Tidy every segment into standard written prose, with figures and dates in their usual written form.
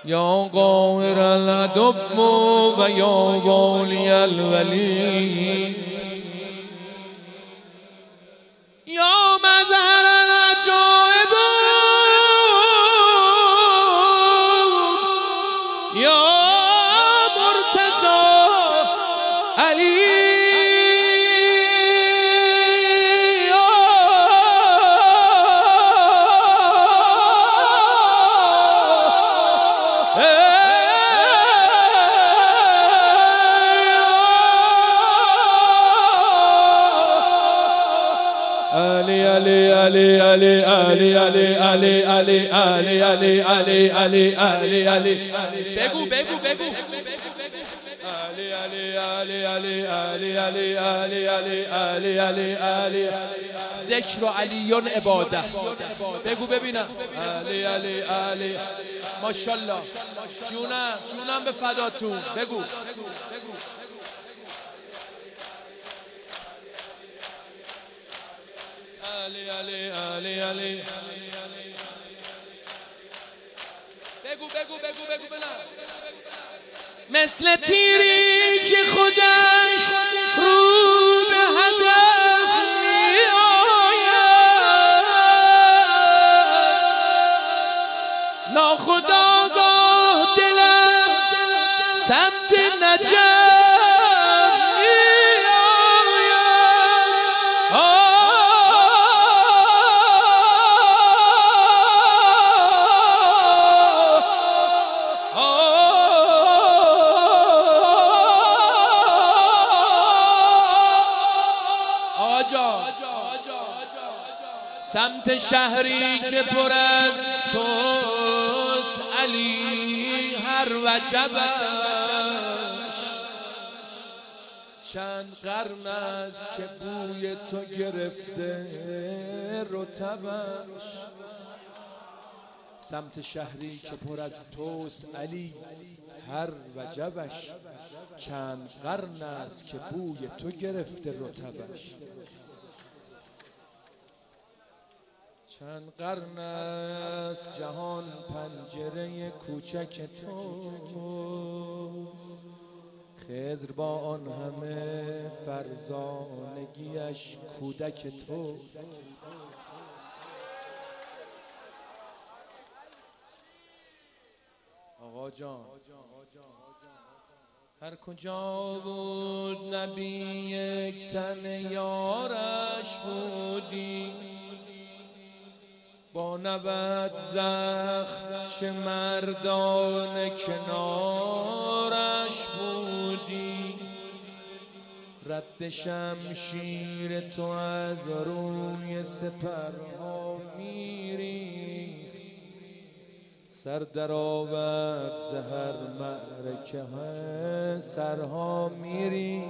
یا قاهر الادب و یا والی الولی یا مظهر العجائب یا مرتضی علی Ali Ali Ali Ali Ali Ali Ali Ali Ali Ali Ali Ali بگو بگو بگو Ali Ali Ali Ali Ali Ali Ali Ali Ali Ali Ali ذکر و علیون عبادت بگو ببینم Ali Ali Ali ماشاءالله جونم به فداتون بگو Ali Ali Ali Ali بگو بگو بگو بگو بلند مثل تیری که خودش رو به هدف می آید ناخودآگاه دلم سمت نجف سمت شهری که پر از توست علی هر وجبش چند قرن است که بوی تو گرفته رطبش سمت شهری که پر از توست علی هر وجبش چند قرن است که بوی تو گرفته رطبش چند قرن است جهان پنجره کوچک تو خضر با آن همه فرزانگیش کودک تو آقا جان هر کجا بود نبی یک تن یارش بودی با 90 زخم چه مردان کنارش بودی رد شمشیر تو از روی سپرها میری سر در آورد زهر معرکه سرها میری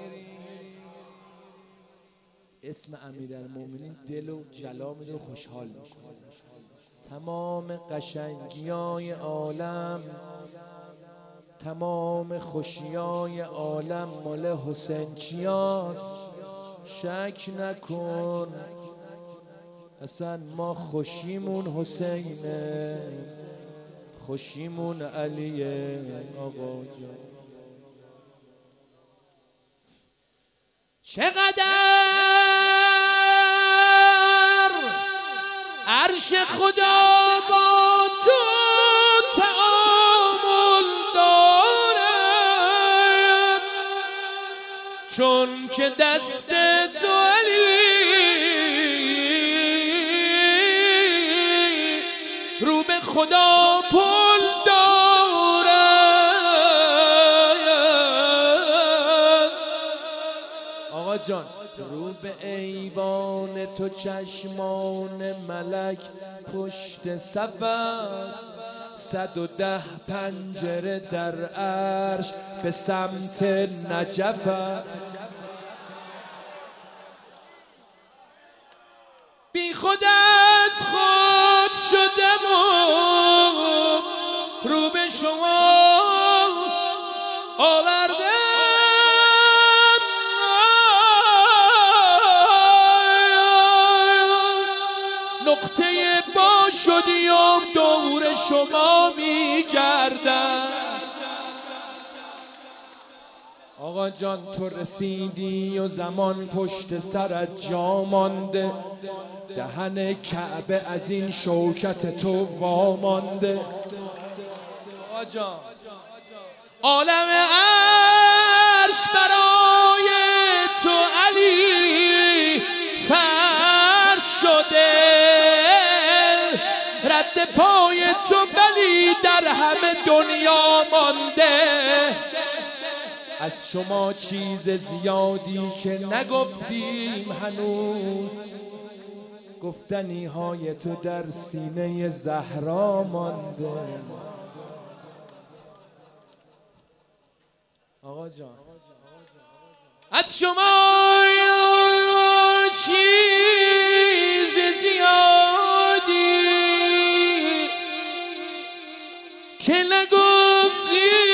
اسم امیرالمومنین دل و جلا میده و خوشحال میکنه تمام قشنگیای عالم تمام خوشیای عالم مال حسین چیاست شک نکن اصلا ما خوشیمون حسینه خوشیمون علیه آقا جان چقدر عرش خدا با تو تعامل دارد چون که دست تو علی رو به خدا پل دارد آقا جان رو به ایوان تو چشمان ملک پشت صف است 110 پنجره در عرش به سمت نجف است بی خود از خود شدم و رو به شما آوردم نقطه با شدی و دور شما میگرد گردد. آقا جان تو رسیدی و زمان پشت سرت جا مانده، دهن کعبه از این شوکت تو وامانده. آقا جان عالم عرش برای تو علی فرش شده، رد پای تو بلی در همه دنیا مانده. از شما چیز زیادی که نگفتیم هنوز، گفتنی های تو در سینه زهرا مانده. آقا جان از شما چیز زیادی که نگفتیم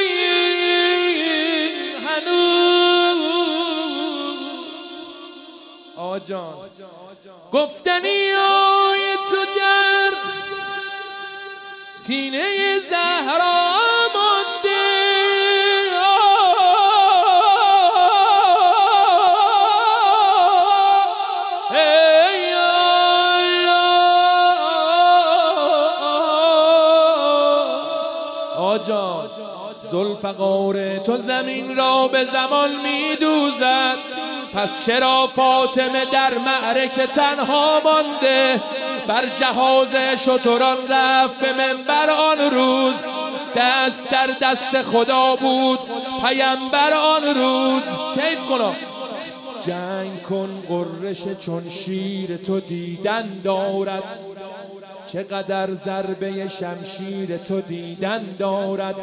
آقا جان، گفتنی های تو در سینه زهرا مانده. آقا جان ذوالفقار تو زمین را به زمان میدوزد، پس چرا فاطمه در معرکه تنها مانده؟ بر جهاز شتران رفت به منبر آن روز، دست در دست خدا بود پیامبر آن روز. کیف کن جنگ کن قرش چون شیر تو دیدن دارد، چقدر ضربه شمشیر تو دیدن دارد.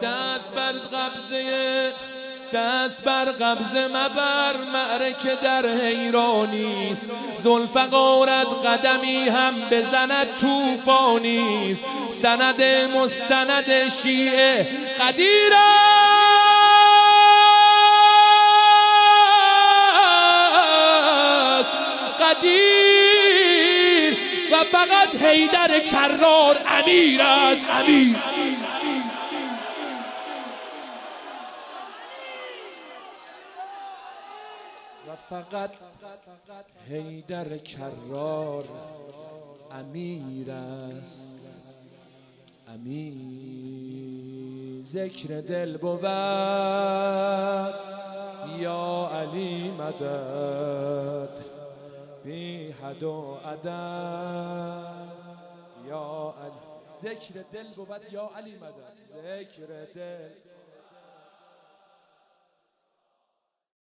دست بر قبضه مبر، معرکه در حیرانیست. ذوالفقارت قدمی هم بزند طوفانیست. سند مستند شیعه قدیر است، قدیر و فقط حیدر کرار امیر است، امیر. و فقط حیدر کرار امیر است، امیر. ذکر دل بود یا علی مدد، بی حد و عدد یا علی. ذکر دل بود یا علی مدد، ذکر دل